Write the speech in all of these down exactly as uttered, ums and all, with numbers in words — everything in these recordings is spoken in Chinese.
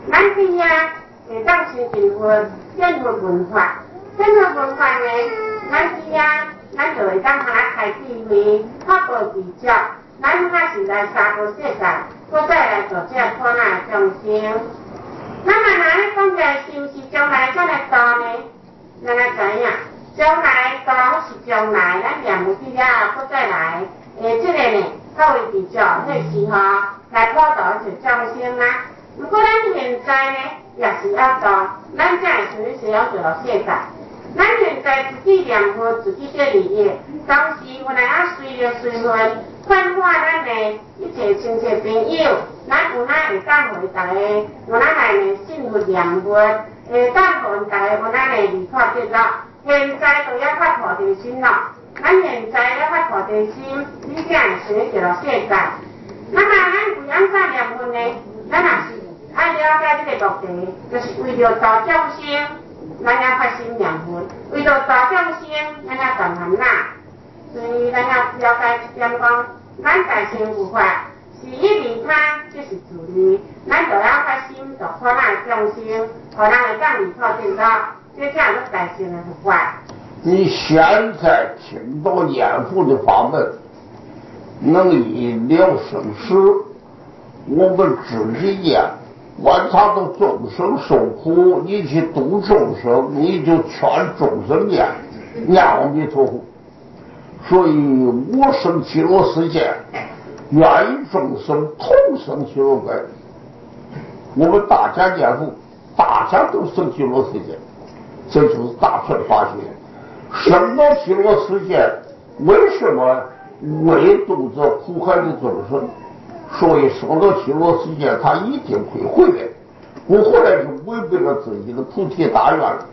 咱这呀会当先进佛建佛文化，建佛文化呢，咱这呀咱就会当下开智慧，发布比较，咱开始来三个世界，搁再来做这苦难众生。咱嘛若咧讲在是毋是将来才来度呢？咱来知影，将来度是将来，咱念有啲了，搁再来，诶，即个呢，较为比较，迄是吼来普度一众生啦。如果咱现在呢，也是要度，咱才会是要做到世界。咱现在自己念佛，自己做利益，同时有来啊随着随缘，劝化咱的一切亲戚朋友，咱有哪会当互大家，有哪来呢信佛念佛，会当互大家有哪来离苦得乐。现在就要发菩提心咯，咱现在要发菩提心，你才会生到世界。那么咱为安怎念佛呢？咱也是爱了解这个目的，就是为了度众生。咱要发心念佛，为了度众生，咱要断烦恼。所以咱要了解一点讲，咱大乘佛法是一利他，就是自利。咱就要发心度苦难众生，互人会当离苦得乐，这才是大乘的佛法。 你现在听到念佛的法门，能以了生死，我们自己念。观察到众生受苦，你去度众生，你就劝众生念念阿弥陀佛。所以我生极乐世界，愿与众生同生极乐国。我们大家念佛，大家都生极乐世界，这就是大乘法学。生到极乐世界，为什么为度这苦海的众生？所以说到极乐世界，他一定会回来，不回来就违背了自己的菩提大愿了。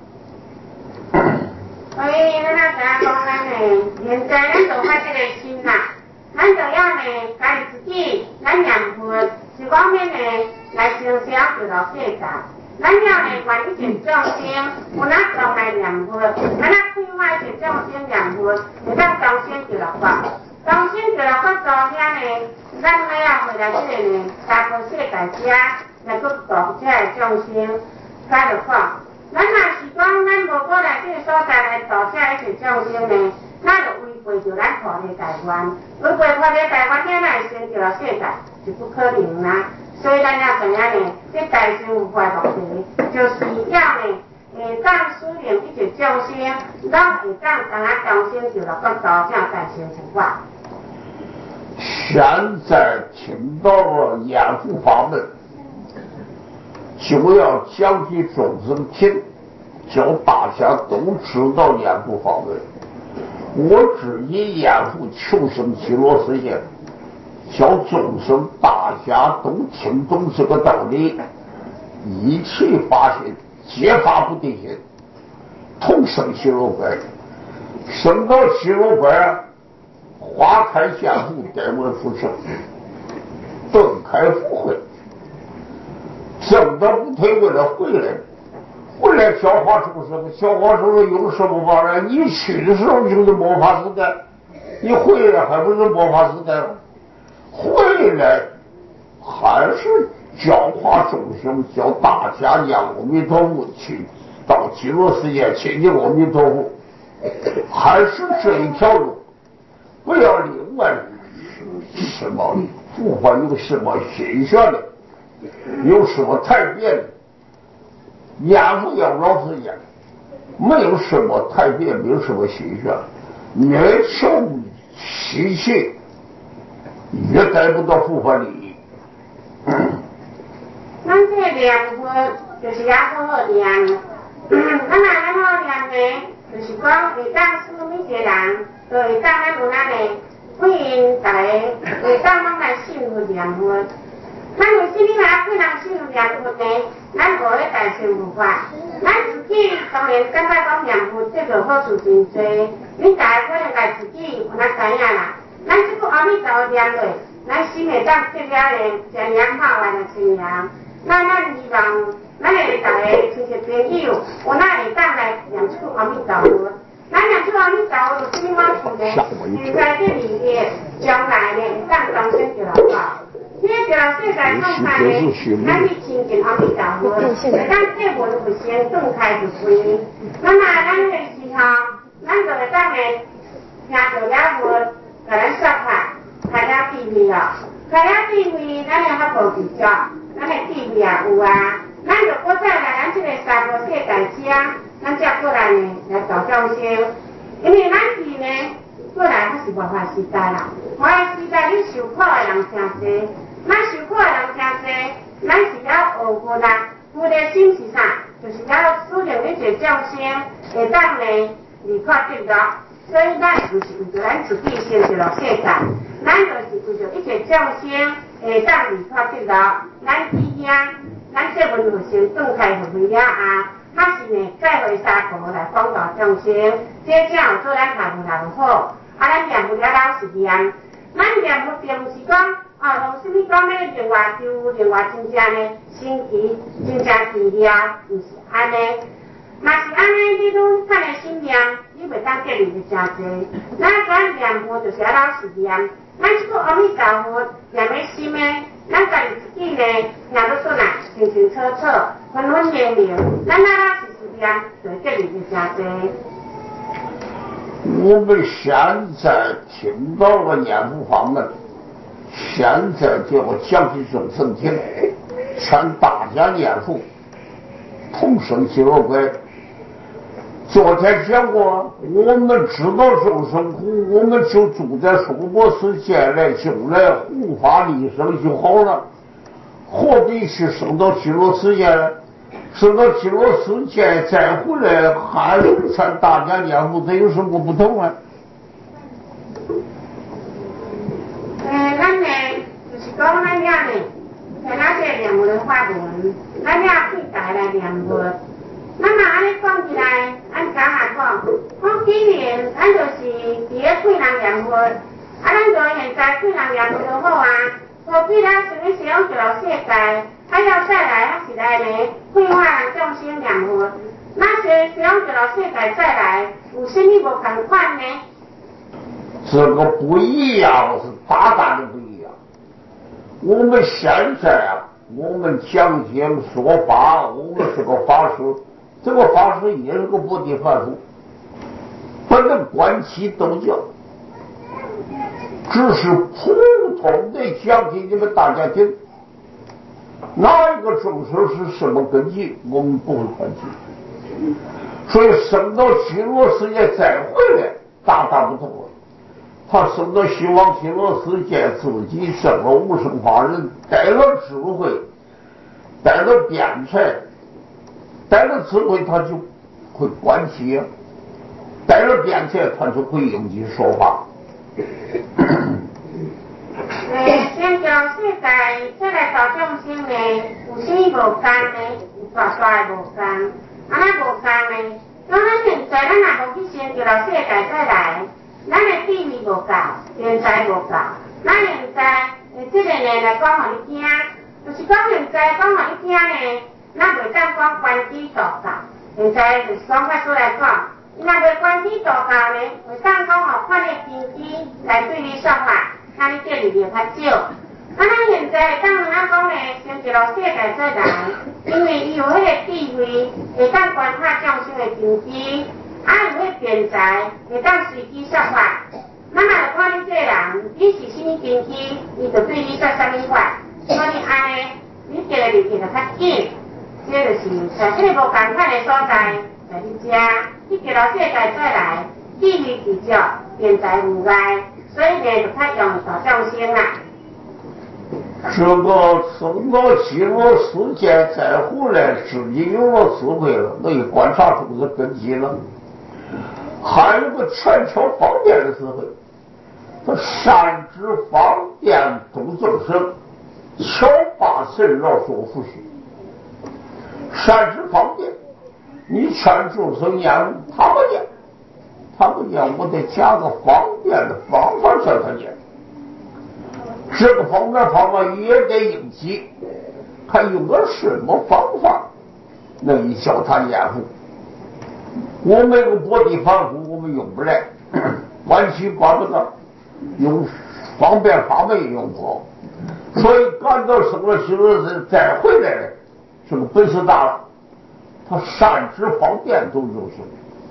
所以咱啊讲咱呢，现在咱就发这个心啦，咱就要呢，家己自己，咱念佛，一方面呢来成圣就到世界，咱要呢愿一切众生，有哪种来念佛，咱啊开发一切众生念佛，会当众生就落法，众生就落法做遐呢。咱要回来这个呢，三个世界遮来去度这个众生，解着看。咱若是讲咱无过来这个所在来度这一切众生呢，咱就违背着咱菩提大愿，违背菩提大愿，咱来成就世界是不可能啦。所以咱要怎样呢？这大乘佛法目的就是要呢，会当使令一切众生，拢会当当啊众生就落个度这大乘佛法。 现在听到了念佛法门，就要讲给众生听，叫大家都知道念佛法门。我自己念佛求生极乐世界，叫众生大家都听懂这个道理，一起发心，皆发菩提心，同生极乐国，生到极乐国。花开见佛，改为福生，顿开福慧，挣得不退为了回来，回来消化众生，消化众生用什么法呢？你去的时候就是末法时代，你回来还不是末法时代？回来还是教化众生，叫大家念阿弥陀佛，去到极乐世界亲近阿弥陀佛，还是这一条路。不要另外什么不管有什么新鲜的，有什么太别的，念佛要老实念，没有什么太别，没有什么新鲜，越求稀奇，越得不到佛法利益。 咱这念佛就是也好好念，咱若咱好念呢，就是讲会当使每一个人。就会当咱有咱的欢迎大家，会当咱来信佛念佛。咱为什么来不人信佛念佛呢？咱学咧大乘佛法，咱自己当然感觉讲念佛这个好处真多，你大家可能家自己有哪知影啦。咱这个阿弥陀佛念落，咱心会当得了咧，真良好啊，就真良。那咱希望咱的大家亲戚朋友，有哪会当来念这个阿弥陀佛。咱念出阿弥陀佛有什么好处呢？现在这里面将来呢，当众生就落法。这个世界空法呢，咱去亲近阿弥陀佛， 咱这文有先动开就开，那么咱那时候，咱就会当个听到了文，甲咱说法，开了智慧哦，开了智慧，咱会较无比较，咱的智慧也有啊。咱就搁再来咱这个三个世界车，咱才过来呢来找众生，因为咱是呢过来还是魔法时代啦，魔法时代你受苦的人诚多，咱受苦的人诚多，咱是要学佛啦。佛的心是啥？就是要使用一切众生会当呢离开得乐，所以咱就是为着咱自己先着了世界，咱就是为着一切众生会当离开得乐，咱只惊。咱这文就先断开互为了啊，还是呢改为三步来广大众生，这才有做咱下步人好。啊，咱念佛了老是念，咱念佛并不是讲哦，用什么讲咧另外就另外真正呢神奇，真正奇妙，毋是安尼。若是安尼，你愈看的心念，你袂当建立就诚济。咱讲念佛就是要老是念，咱即个阿弥陀佛念的心呢。咱家己自己呢，念到出来清清楚楚、分分明明，咱哪哪是是念，就这里就诚多。 我们现在听到了念佛法门，现在就要讲起众生听，劝大家念佛，同生喜乐归。昨天讲过，我们知道众生苦，我们就住在娑婆世界来，就来护法利生就好了，何必去升到极乐世界呢？升到极乐世界再回来，还是劝大家念佛，这有什么不同啊？ 诶，咱呢就是讲咱俩呢，像那些念佛的法门，咱俩对大来念佛。那么安尼讲起来，咱讲下讲，讲既然咱就是伫咧贵人念佛，啊，咱就现在贵人念佛就好啊。何必咱想要使用极乐世界，还要再来还是来呢？贵化人众生念佛，那些使用极乐世界再来，有什么无同款呢？ 这个不一样，是大大的不一样。我们现在啊，我们讲经说法，我们是个法师。这个法师也是个不地凡夫，不能观其斗教，只是普通的讲给你们大家听。哪一个众生是什么根基，我们不会观其。所以升到极乐世界再回来，大大不同了。他升到西方极乐世界，自己生了无生法忍，带了智慧，带了辩才。带了智慧，他就会观其；带了辩才，他就会应机说法。 诶，先教世界，再来找众生呢，有啥无共呢？有大大的无共，安那无共呢？讲咱现在咱若无去先教世界再来，咱的智慧无够，天才无够。咱现在诶，这个呢来讲互你听，就是讲现在讲互你听呢。咱袂当讲观机度教，现在就是讲法师来讲，伊若袂观机度教呢，袂当讲吼看你根基来对你说法，看你这里面较少。啊，咱现在当咱讲呢，先一路世界再来，因为伊有迄个智慧，会当观察众生的根基，啊有迄个辩才，会当随机说法。咱若就看你这人，你是什么根基，伊就对你说什么法，所以安尼，你这个里面就较紧。这就是在这个无共款的所在，在你遮，你极乐世界再来，智慧智足，辩才无碍，所以呢就较容易度众生啦。 这个升到极乐世界再回来，自己有了智慧了，那一观察出是根基了。还有个全球方便的智慧，他善知方便度众生，巧把神绕所复许。善知方便，你劝众生念，他不念，他不念，我得加个方便的方法叫他念。这个方便方法也得应急，看用个什么方法能一教他念佛。我们个薄地凡夫，我们用不来，弯曲刮不到，用方便法门也用不好，所以赶到生了极乐世再回来了。 这个本事大了，他善治方便都就是，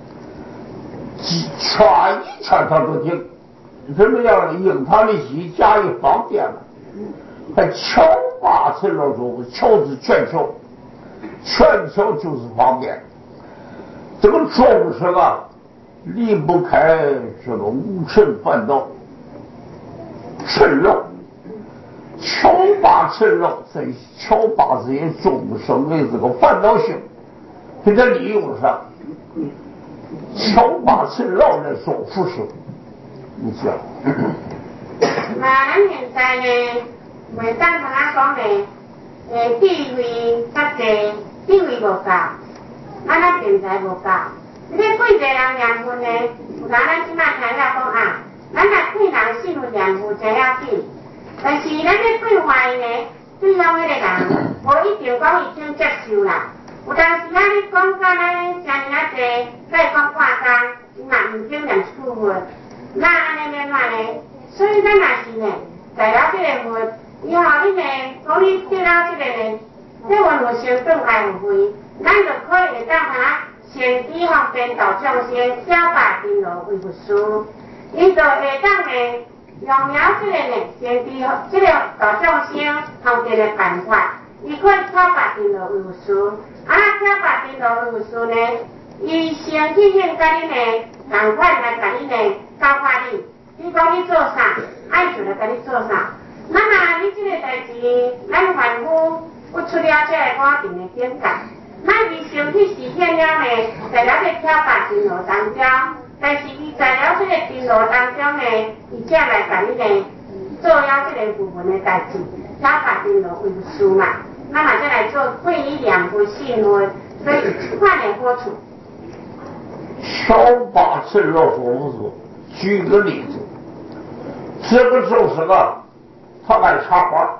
劝一劝他都听，什么样应他的意加以方便了，还巧把陈老说巧是全巧，全巧就是方便。这个众生啊，离不开这个无尘烦恼，尘扰，巧把尘扰，在巧把这些众生的这个烦恼性，给他利用上，巧把尘扰来做服饰。你讲。 那咱现在呢，袂当同咱讲的，诶，地位较济，地位无够。咱咱钱财无够，你这几个人缘分呢？有当咱即摆听了讲啊，咱若对人信任缘分真要紧，但是咱这对坏呢，对方迄个人，无一定讲伊肯接受啦。有当时啊，你讲到咱诚尔啊济，甲伊讲半工，伊嘛毋肯念一句话，那安尼免办呢？所以咱若是呢，在了这个份，以后你呢，讲你对了这个呢，这份有成长还有费。咱就可以会当哈，先知方便度众生，小白真路为佛事。伊就会当呢，用了这个呢，先知这个度众生方便的办法，伊可以小白真路为佛事。啊，小白真路为佛事呢，伊先去现甲你呢，赶快来甲你呢教化你。你讲你做啥，爱做就甲你做啥。那么你这个代志，咱凡夫不出了这个我定的境界。咱伊身体实现了呢，在了这挑白真路当中，但是伊在了这个真路当中呢，伊才来甲你呢做了这个部分的代志，挑白真路为事嘛，那么再来做对你两不信论，所以快点播出。 小把真路说说，举个例子，这个就是个他爱插花。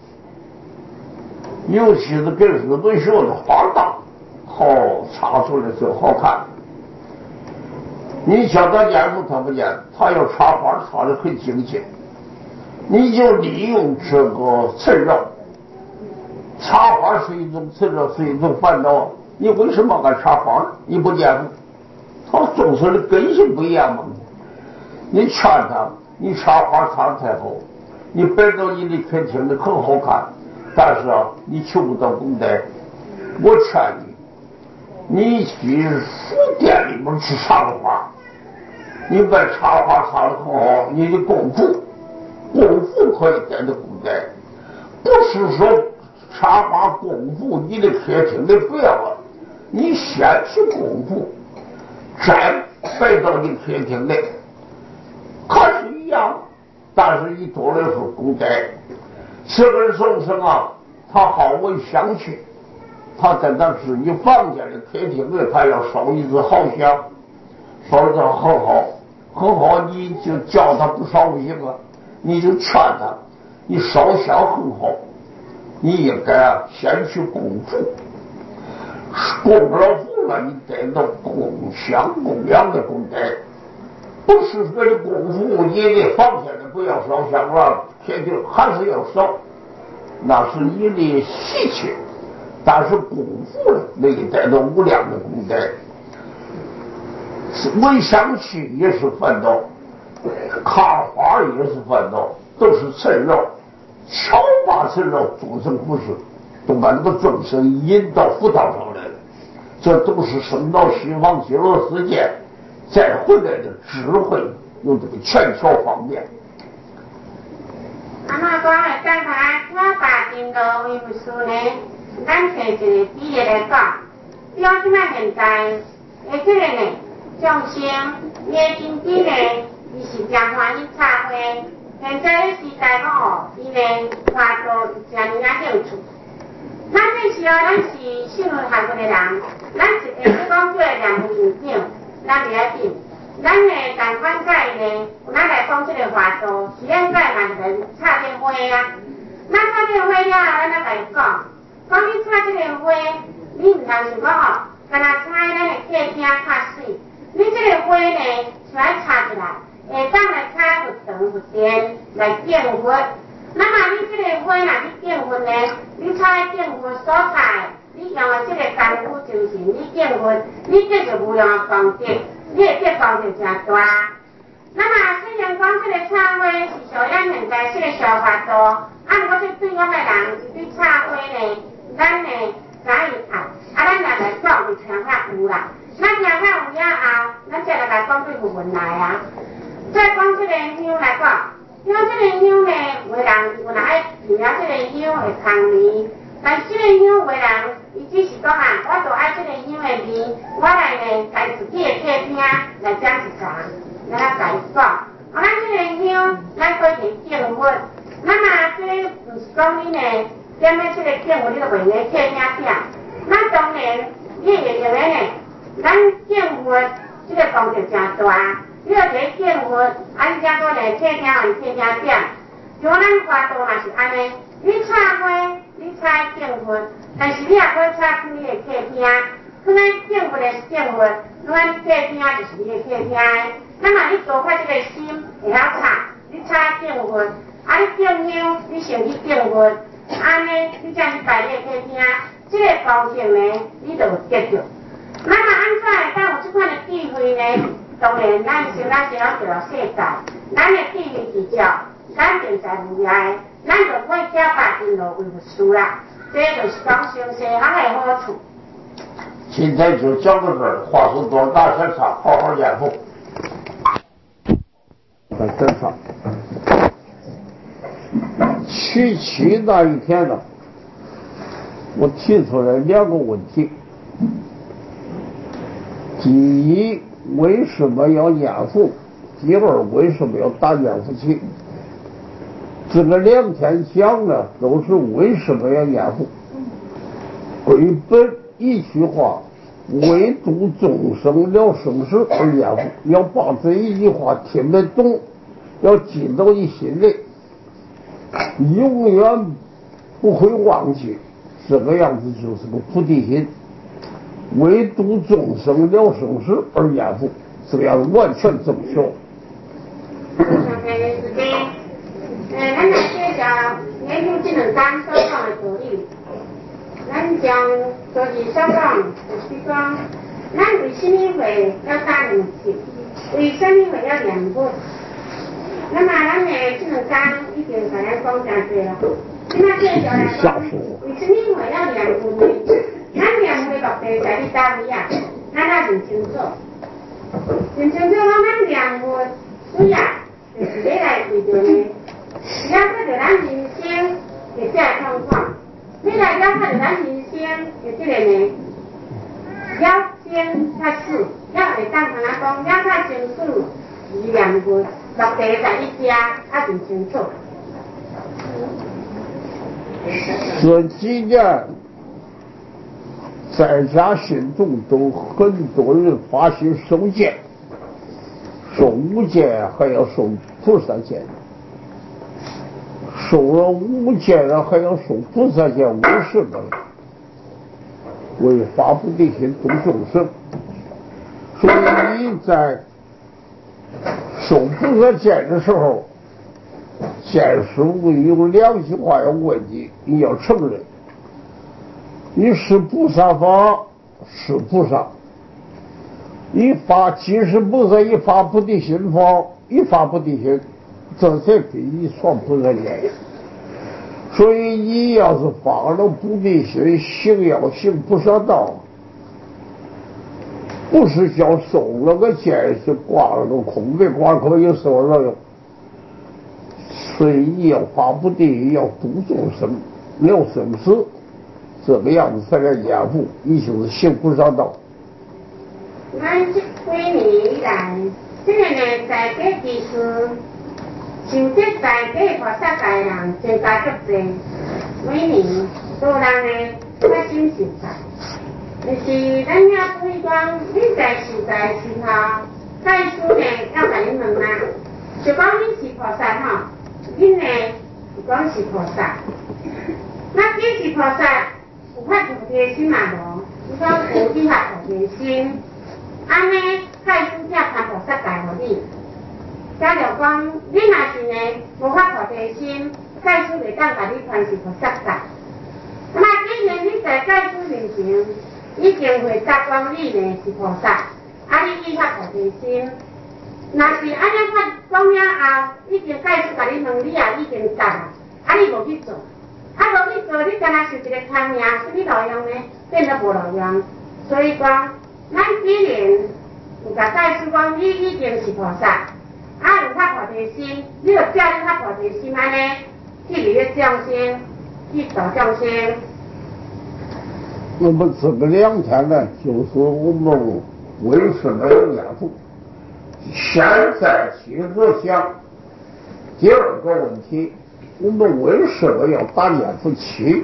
尤其是跟日本学的花档，好插出来最好看。你叫他演出他不演，他要插花插的很精简。你就利用这个趁绕，插花是一种趁绕，是一种烦恼。你为什么爱插花？你不演出，他众生的根性不一样嘛。你劝他，你插花插的太好，你摆到你的客厅里很好看。但是啊，你求不到功德，我劝你，你去书店里面去插个花，你把插花插得很好，你的功夫，功夫可以得到功德，不是说插花功夫你的客厅里不要了，你先去功夫，再摆到你客厅里，还是一样，但是你多了是功德。这个众生啊，他好为香气，他在他自己房间的客厅里，他要烧一支好香，烧的很好，很好，你就叫他不烧不行啊，你就劝他，你烧香很好，你应该啊先去供佛，供了佛了，你得到供香供养的功德。不是为了功夫，你的房间里不要烧香了，天庭还是要烧，那是你的习气，但是功夫了，那个带到无量的功德。闻香气也是烦恼，看花也是烦恼，都是趁绕，巧把趁绕众生不是，都把那个众生引到佛道上来了，这都是升到西方极乐世界再回来的智慧，用这个全球方面。 啊，那讲来讲下，我把真路为佛事呢，咱摕一个比例来讲，比如即摆现在，诶，这个呢，众生伊的经济呢，伊是真欢喜插花。现在的时代讲哦，伊呢花多真尔啊兴趣。咱这时候咱是信任学过的人，咱是会去讲做两个认证。咱袂要紧，咱诶同款解呢，咱来讲即个花道，是咱解嘛就来插这花啊。咱插这花了，咱来甲伊讲，讲你插这个花，你毋通想讲吼，干那插咱诶客厅较水，你这个花呢，是爱插出来，下当来插佛堂佛殿来敬佛。那么你这个花若去敬佛呢，你插敬佛所在，你你建佛，你继续无用的功德，你的德报就真大。那么虽然讲这个忏悔是属咱现在这个小法度，啊，如果说对我们人是对忏悔呢，咱呢早一看，啊，咱也来讲就听较有啦。咱听较有了后，咱才来来讲对佛文来啊。再讲这个香来讲，因为这个香呢，有的人有人爱闻了这个香的香味，但是这个香有的人，伊只是讲啊，我就爱这个香的味，我来呢，家自己的客厅来讲一下。咱来解讲，啊，咱这个香，咱可以敬佛。那么这个不是讲你呢，点咧这个敬佛，你就袂用客厅点。那当然，你会用的呢，咱敬佛这个功德真大。你要摕敬佛，啊，你才搁来客厅换客厅点。像咱华道嘛是安尼，你忏悔，你采敬佛，但是你也可以采去你的客厅。可咱敬佛的是敬佛，咱客厅就是你的客厅。那么你做发这个心会晓插，你插敬佛，啊你敬香，你先去敬佛，安尼你才去拜你的客厅，这个高兴呢，你就有得着。那么安怎会当有这款的智慧呢？当然，咱先咱先要做到世界，咱的智慧技巧，咱定在无碍，咱就不会假扮因路为佛事啦。这就是讲上西行的好处。 今天就讲到这儿，话说多大现场，好好演奏。在现场，七七那一天呢，我提出来两个问题。第一，为什么要念佛？第二，为什么要打念佛七？这个两天讲呢，都是为什么要念佛。归本一句话，为度众生了生死而念佛。要把这一句话听得懂，要记到你心里，永远不会忘记。这个样子就是个菩提心，为度众生了生死而念佛，这个样子完全这么说。 呃，咱来介绍研究这两章所讲的道理。咱将就是所讲，就是讲，咱为什么会要打念佛？为什么会要念佛？那么咱的这两章已经给咱讲真多了。那么介绍来讲，为什么会要念佛呢？咱念佛的目的在于哪里啊？咱要认清楚，认清楚讲咱念佛主要就是要来为着呢，了解着咱人生的这个状况。你来了解着咱人生的这个呢，了生较死，了会当同咱讲，了解清楚是念佛，目的在于遮，要认清楚。 这几年，在家信众都很多人发心受戒，受无戒还要受菩萨戒，受了无戒了还要受菩萨戒，为什么？为发菩提心度众生。所以你在受菩萨戒的时候，见师傅有两句话要问你，你要承认，你是菩萨法，是菩萨。一发即是菩萨，一发菩提心法，一发菩提心，这才给你算菩萨戒。所以你要是发了菩提心，行要行菩萨道，不是叫受了个戒是挂了个空，没挂可以受了哟。所以你要发菩提，要度众生了生死，这个样子才来念佛，你就是行菩萨道。 咱这几年以来，这个呢，在这其实受这在这菩萨界人真加足多，每年都人呢发心受财。但是咱遐注意讲，你在受财时候，盖师呢要甲你问啊，就讲你是菩萨吼。恁呢是讲是菩萨，那既是菩萨，有发菩提心嘛无？你讲有去发菩提心，安尼盖师才传菩萨界互你。假如讲你若是呢无发菩提心，盖师袂当甲你传是菩萨界。那么既然你在盖师面前， 已经会答讲你呢是菩萨，啊你依法菩提心。若是安尼法讲了后，已经解释甲你问，你也已经答啊，啊你无去做，啊无去做，你干那是一个贪名，什么路用呢？变得无路用。所以讲，咱既然有甲解释讲，你已经是菩萨，啊有发菩提心，你就照你发菩提心安尼去利益众生，去度众生。 那么这个两天呢，就是我们为什么要念佛？现在接着想第二个问题，我们为什么要打念佛七？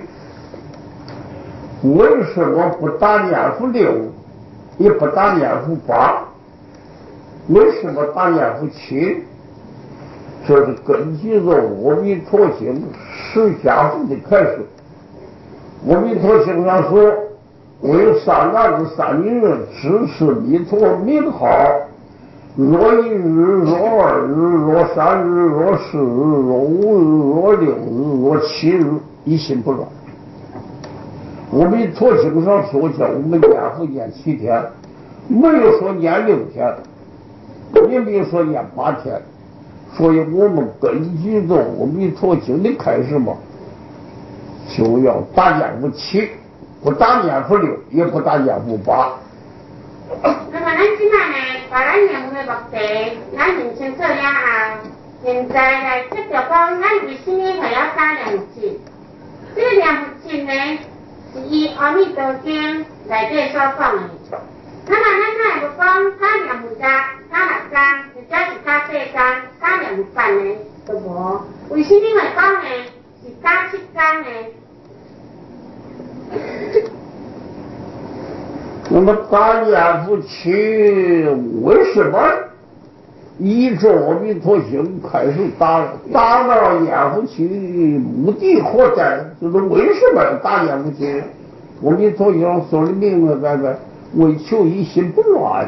为什么不打念佛六，也不打念佛八？为什么打念佛七？这是根据着《阿弥陀经》释迦佛的开始。《阿弥陀经》上说，为三男子三女人支持弥陀名号，若一日，若二日，若三日，若四日，若五日，若六日，若七日，一心不乱。阿弥陀经上说叫我们念佛念七天，没有说念六天，也没有说念八天，所以我们根据着阿弥陀经的开始嘛，就要打念佛七，不打念佛六，也不打念佛八。 那么咱即摆呢，把咱念佛的目的，咱认清楚了后，现在来接着讲，咱为什么会要打念佛七？这个念佛七呢，是依《阿弥陀经》内底所讲的。那么咱哪会讲打念佛家、打六天，或者是打四天、打念佛半呢？都无。为什么会讲呢？是打七天呢？ 那么打念佛七为什么依着阿弥陀经开始打？打到念佛七目的何在？就是为什么要打念佛七？阿弥陀经上说的明明白白，为求一心不乱。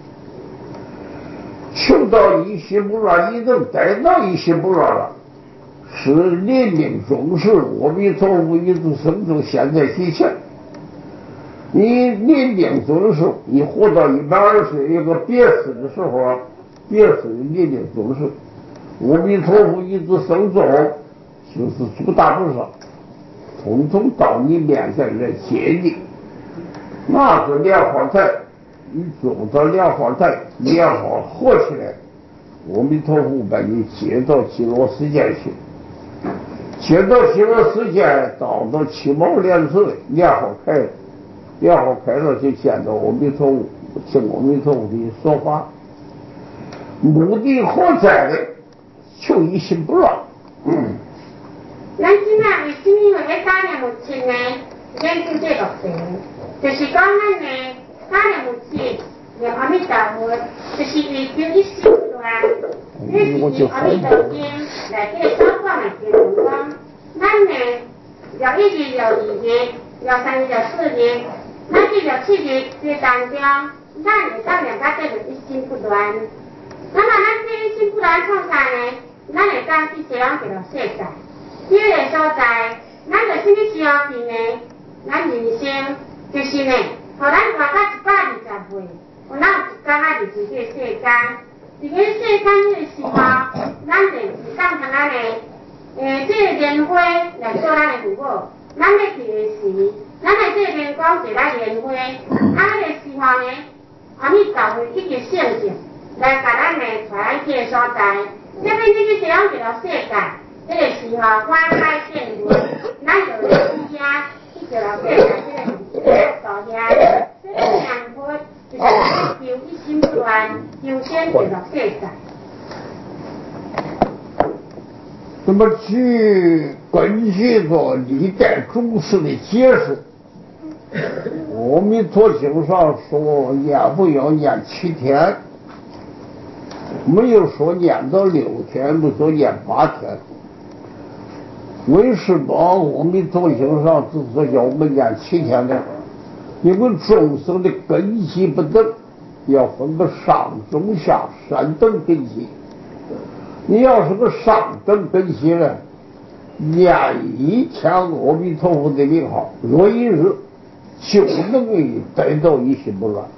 求到一心不乱，你能得到一心不乱了，是临命终时，阿弥陀佛一直生中现在其前。你临命终的时候，你活到一百二十岁，一个别死的时候，别死的临命终时，阿弥陀佛一直生中，就是诸大菩萨，统统到你面前来接你，拿着莲花台，你坐到莲花台，莲花合起来，阿弥陀佛把你接到极乐世界去，接到极乐世界，到到七毛莲寺，莲花开了。莲花开了就见到阿弥陀佛，听阿弥陀佛给你说话，目的何在呢？求一心不乱。嗯。 咱即摆为什么会打念佛七呢？研究这个目的，就是讲咱呢打念佛七，念阿弥陀佛，就是为求一心不乱。这是以阿弥陀经内底所讲的经文讲，咱呢要一日要二日，要三日要四日。咱这个七日这当中，咱会当念到这个一心不乱。那么咱这一心不乱创啥呢？咱会当去西方极乐世界。这个所在，咱就什么时候去呢？咱人生就是呢，互咱活到一百二十岁，有哪有一天啊？就是这个世间，这个世间这个时候，咱就是当通安尼，诶，这个莲花来做咱的父母，咱要去的时。咱来这边讲一来莲花，啊，那个时候呢，阿弥陀佛已经圣性来把咱呢带去所在，这边这个西方极乐世界，这个时候花开见闻，咱就来去遐去极乐世界这个道遐，这个念佛就是求一心不乱，求生极乐世界。 那么据根据着历代宗师的解释，阿弥陀经上说念佛要念七天，没有说念到六天，没说念八天。为什么阿弥陀经上只说叫我们念七天呢？因为众生的根基不等，要分个上中下三等根基。你要是个上等根基呢，念一天阿弥陀佛的名号，若一日就能够得到一心不乱。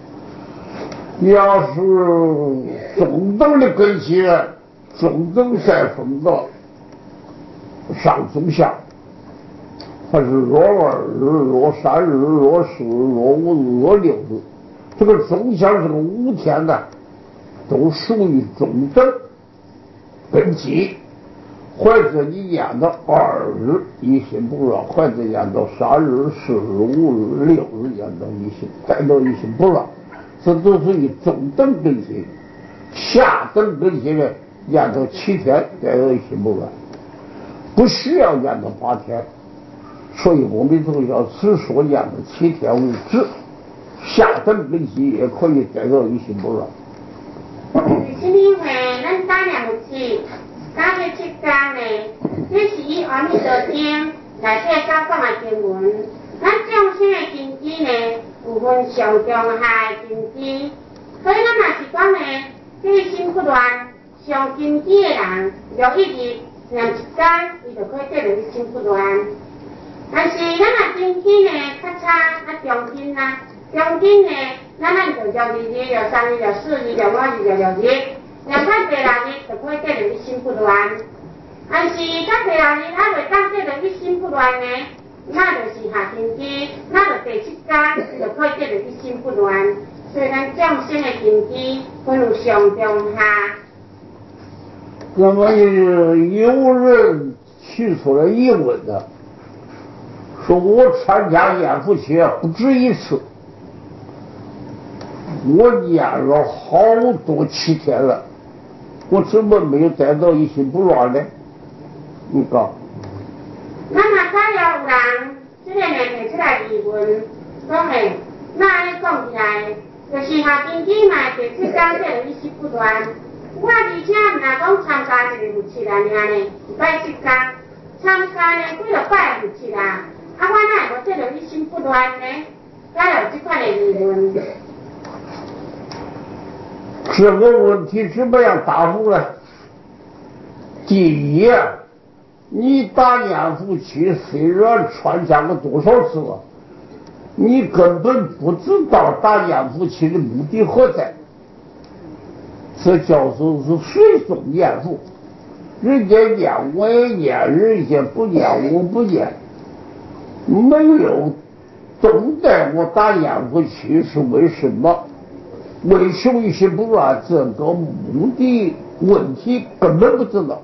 要是中等的根基，中等再分到上中下，还是若二日、若三日、若四日、若五日、若六日，这个中下这个五天呢，都属于中等根基。或者你演到二日一心不乱，或者演到三日、四日、五日、六日演到一心，再到一心不乱，这都属于中等根基。下等根基呢，演到七天再到一心不乱，不需要演到八天。所以我们都要只说演到七天为止，下等根基也可以再到一心不乱。 是因为咱打两次。三月七天呢，这是以阿弥陀经内底所讲的经文。咱众生的根基呢，有分上中下的根基。所以咱若是讲呢，这个心不乱，上根基的人，就一日念一天，伊就可以得到一心不乱。但是咱若根基呢较差，啊中根啦，中根呢，咱咱就就二日、就三日、就四日、就五日、就六日。两块地六日就可以得到一心不乱，但是甲地六日还未当得到一心不乱呢，那就是下根基，那就第七天就可以得到一心不乱。所以咱众生的根基分有上中下。 那么有人提出来疑问呢，说我参加念佛期不止一次，我念了好多七天了。我怎么没有得到一心不乱呢？你讲。 那么假如有人这个呢提出来疑问，讲诶，那安尼讲起来，就是下根基嘛，第七天得到一心不乱。我而且毋若讲参加一个佛七啦，尔呢，礼拜七天参加呢几落摆佛七啦，啊，我哪会无得到一心不乱呢？假有这款的疑问。 这个问题怎么样答复呢？第一，你打念佛期虽然参加过多少次了，你根本不知道打念佛期的目的何在，这叫做是随众念佛。人家念我也念，人家不念我不念，没有懂得我打念佛期是为什么。为求一心不乱，这个目的问题根本不知道。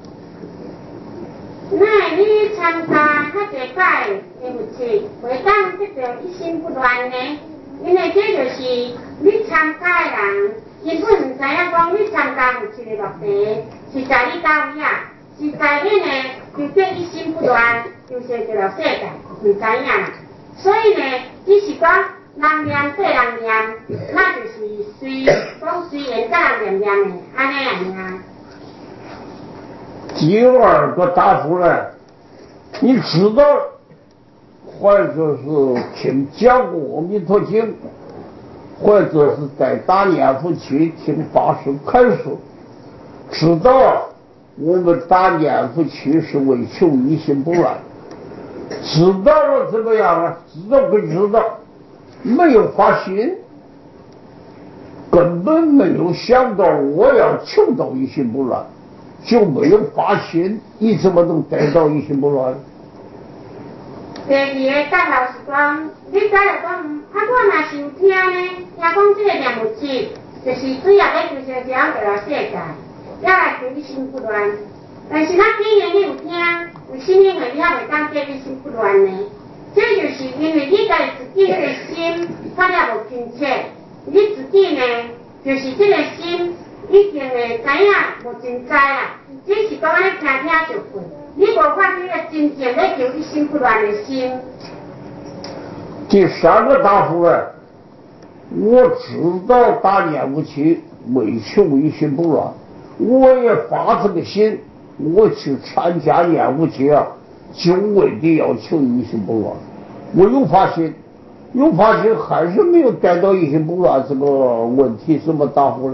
那你参加较济摆的佛七，会当得到一心不乱呢？因为这就是你参加的人根本唔知影讲你参加佛七的目的是在你到遐，是在你呢就这一心不乱，就是这个世界唔知影。所以呢，只是讲。人念对人念，那就是随讲随缘甲人念念的，安尼样。 第二个答复呢，你知道，或者是听讲过阿弥陀经，或者是在打念佛期听法师开示，知道我们打念佛期是为求一心不乱，知道了怎么样呢？知道不知道？没有发心，根本没有想到我要求到一心不乱，就没有发心，你怎么能得到一心不乱？ 第二个答案是讲，你假如讲，啊，我若是有听呢，听讲这个念佛七，就是主要要求生这样个世界，要来求一心不乱。但是咱既然你有听，为什么会你还袂当得一心不乱呢？这就是因为你家自己这个心发了无清澈，你自己呢，就是这个心已经呢知影无真知啦，只是讲安尼听听就过，你无发现个真正要求一心不乱的心。 第三个答复呢，我知道打念佛期为求一心不乱，我也发这个心，我去参加念佛期啊。就为的要求一心不乱，我有发心，有发心还是没有得到一心不乱，这个问题怎么答复呢？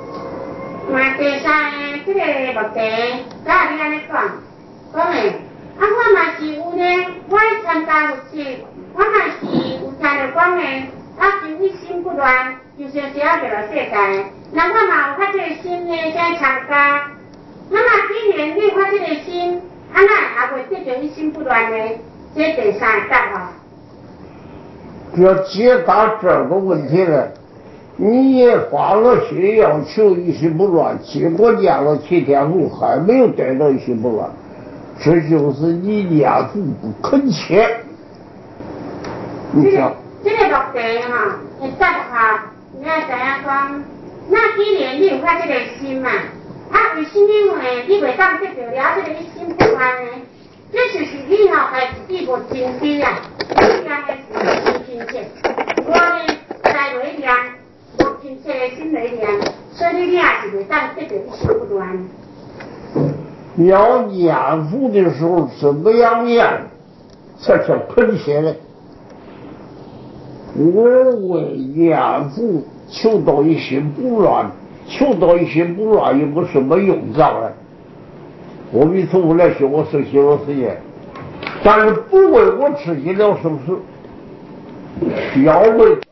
嘛，第三这个目的，假如你安尼讲，讲诶， 啊，我嘛是有呢，我参加佛事，我嘛是有听到讲的，啊，心一心不乱，就像是要着世界。那我嘛有发这个心呢，想参加。那么既然你发这个心，啊，那也袂得着一心不乱呢？这第三个答案。 要解答这个问题呢，你也发了心要求一心不乱，结果念了七天路还没有得到一心不乱，这就是你念佛不恳切。你想， 这个落地哈，会答哈，你要知影讲，那既然你有发这个心嘛，啊，为什么会你袂当得到了这个一心不乱呢？这就是你吼害自己无真知啊，你念的是真亲切，我呢在内念无亲切的心内念，所以你也是袂当得到一心不乱。 要念佛的时候怎么样念才叫恳切呢？我为念佛求到一心不乱，求到一心不乱有没有什么用处呢？阿弥陀佛来学我受洗了事业，但是不为我自己了什么事，要为